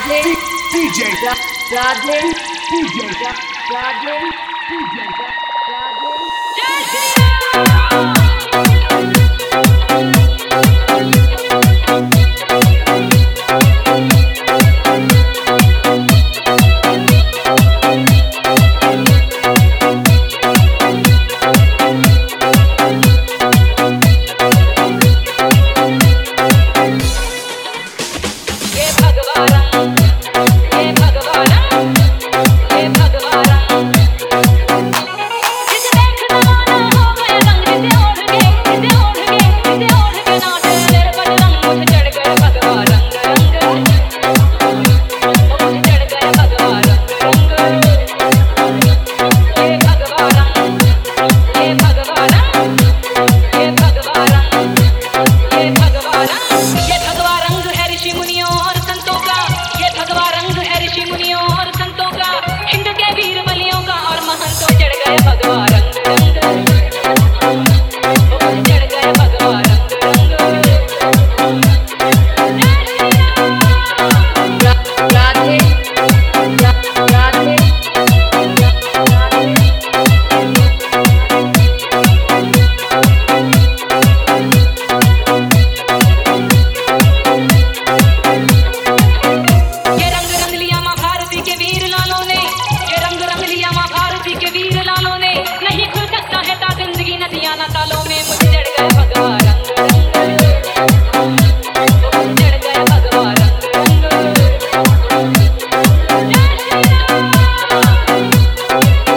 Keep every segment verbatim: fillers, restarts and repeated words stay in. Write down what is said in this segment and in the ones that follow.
Radhe DJ Radhe DJ Radhe DJ Radhe जय श्री ये भगवान ये भगवान ये भगवान जिसे देख जमाना हो गया रंग जिसे ओढ़ के जिसे ओढ़ के जिसे ओढ़ के नाचे तेरे बजरंग मुझे चढ़ गए भगवान रंग रंग मुझे चढ़ गए भगवान रंग रंग ये भगवान ये भगवान ये भगवान ये भगवान ये भगवा रंग है ऋषि मुनियों और संतों का ये भगवा रंग है ऋषि मुनियों और संतों का हिंद के वीर बलियों का और महंतों चढ़ गए भगवा रंग रंग चढ़ गए भगवा रंग रंग जय श्री राम राधे राधे ये रंग रंग लिया माँ भारती के वीर लालों ने ये रंग रंग लिया माँ भारती के वीर लालों ने नहीं खुल सकता है ता जिंदगी नदियाँ न तालों में मुझे चढ़ गए भगवा रंग रंग मुझे चढ़ गए भगवा रंग रंग जय श्री राम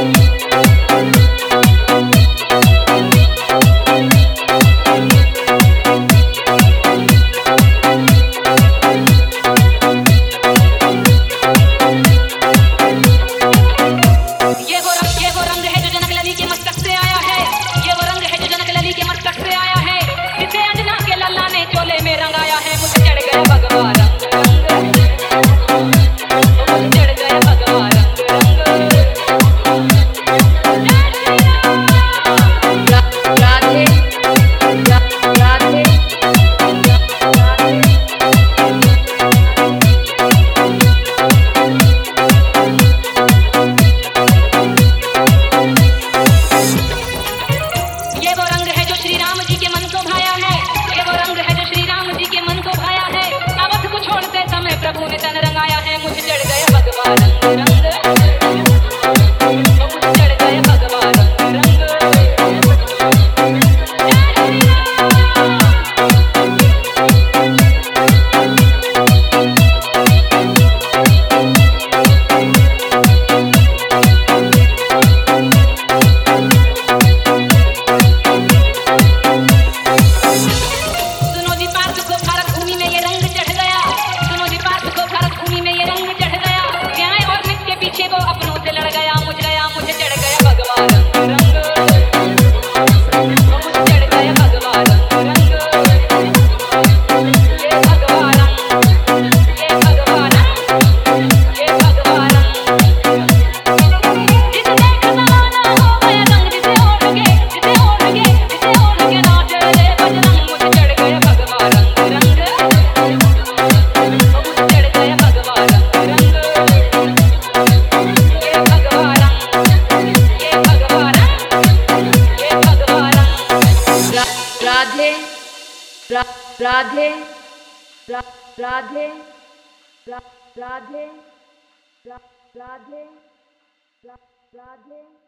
ये वो रंग ये वो रंग है जो जनक लली के मस्तक से आया है ये वो रंग है जो जनक लली के मस्तक से आया है जिसे अंजना के लल्ला ने चोले में रंगाया है मुझे चढ़ गए भगवा रंग रंग मुझे चढ़ गए भगवा रंग रंग जय श्री राम राधे राधे ये वो रंग है जो श्री राम जी के मन को भाया है ये वो रंग है जो श्री राम जी के मन को भाया है अवध को छोड़ते समय प्रभु ने तन रंगाया है मुझे चढ़ गए भगवा रंग रंग मुझे चढ़ गए भगवा रंग रंग जय श्री राम सुनो जी पार्थ को भारत भूमि में ये रंग चढ़ गया सुनो जी पार्थ को भारत भूमि में ये रंग चढ़ गया न्याय और मित के पीछे वो अपनों से लड़ गया मुझ गया मुझे चढ़ गया भगवा रंग रंग मुझे चढ़ गया भगवा रंग रंग ये भगवा रंग ये भगवा रंग ये भगवा रंग जिसे देख जमाना हो गया रंग जिसे ओढ़ के जिसे ओढ़ के जिसे ओढ़ के नाचे रे बजरंग मुझे चढ़ गए भगवा रंग रंग मुझे चढ़ गए भगवा रंग रंग ये भगवा रंग ये भगवा रंग ये भगवा रंग राधे राधे राधे राधे राधे राधे